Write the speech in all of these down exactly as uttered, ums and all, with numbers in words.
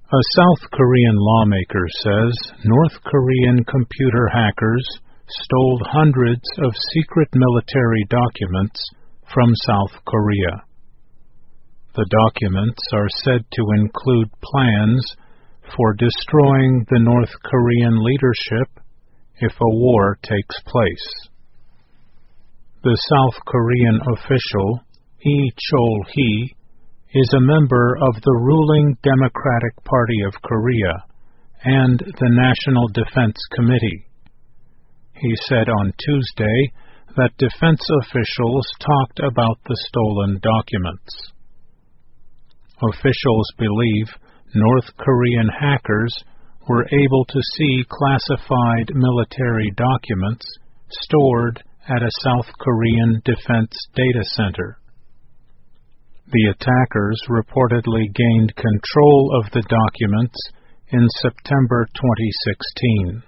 A South Korean lawmaker says North Korean computer hackers stole hundreds of secret military documents from South Korea. The documents are said to include plans for destroying the North Korean leadership if a war takes place. The South Korean official, Lee Chol-hee, is a member of the ruling Democratic Party of Korea and the National Defense Committee. He said on Tuesday that defense officials talked about the stolen documents. Officials believe North Korean hackers were able to see classified military documents stored at a South Korean defense data center. The attackers reportedly gained control of the documents in September twenty sixteen.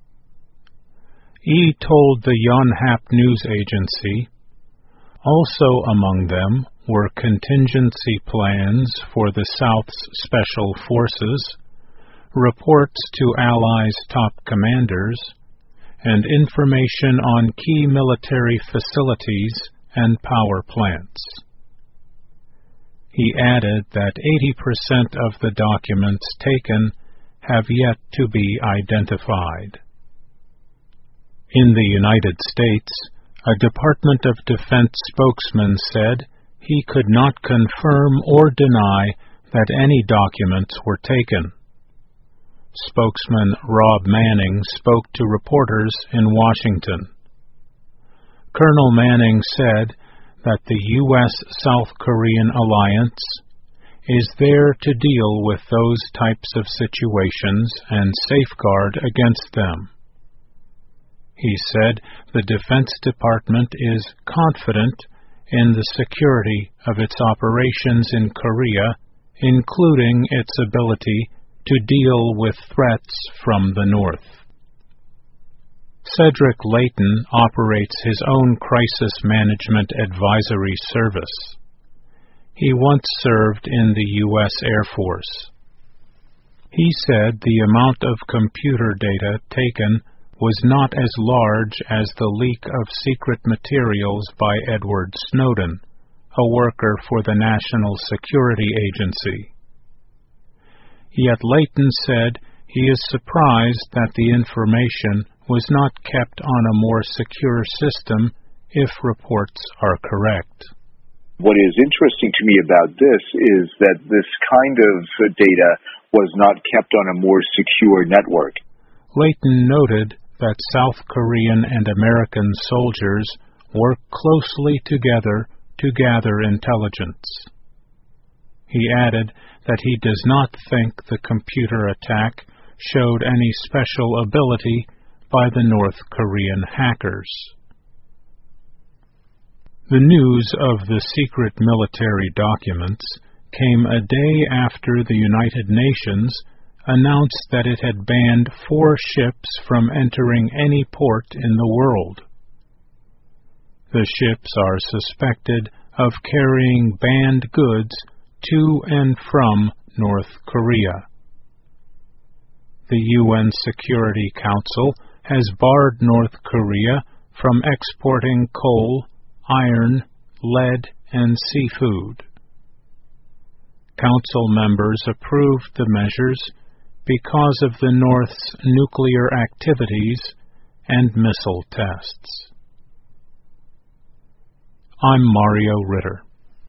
Yi told the Yonhap news agency, "Also among them were contingency plans for the South's special forces, reports to Allies' top commanders, and information on key military facilities and power plants." He added that eighty percent of the documents taken have yet to be identified. In the United States, a Department of Defense spokesman said he could not confirm or deny that any documents were taken. Spokesman Rob Manning spoke to reporters in Washington. Colonel Manning said that the U S South Korean alliance is there to deal with those types of situations and safeguard against them. He said the Defense Department is confident in the security of its operations in Korea, including its ability to deal with threats from the North. Cedric Layton operates his own crisis management advisory service. He once served in the U S Air Force. He said the amount of computer data taken was not as large as the leak of secret materials by Edward Snowden, a worker for the National Security Agency. Yet Layton said he is surprised that the information was not kept on a more secure system if reports are correct. What is interesting to me about this is that this kind of data was not kept on a more secure network. Layton noted that South Korean and American soldiers work closely together to gather intelligence. He added that he does not think the computer attack showed any special ability by the North Korean hackers. The news of the secret military documents came a day after the United Nations announced that it had banned four ships from entering any port in the world. The ships are suspected of carrying banned goods to and from North Korea. The U N Security Council has barred North Korea from exporting coal, iron, lead, and seafood. Council members approved the measures because of the North's nuclear activities and missile tests. I'm Mario Ritter.